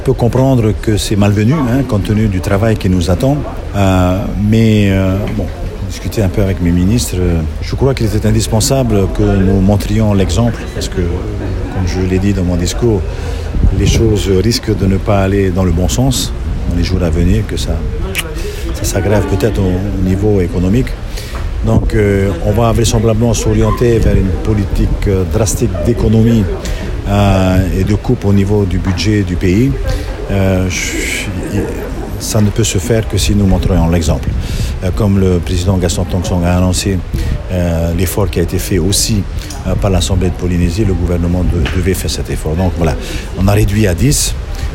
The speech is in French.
On peut comprendre que c'est malvenu, compte tenu du travail qui nous attend. Mais discuter un peu avec mes ministres, je crois qu'il était indispensable que nous montrions l'exemple, parce que, comme je l'ai dit dans mon discours, les choses risquent de ne pas aller dans le bon sens dans les jours à venir, que ça s'aggrave peut-être au niveau économique. Donc on va vraisemblablement s'orienter vers une politique drastique d'économie et de coupe au niveau du budget du pays. Ça ne peut se faire que si nous montrons l'exemple. Comme le président Gaston Tong a annoncé l'effort qui a été fait aussi par l'Assemblée de Polynésie, le gouvernement devait faire cet effort. Donc voilà, on a réduit à 10.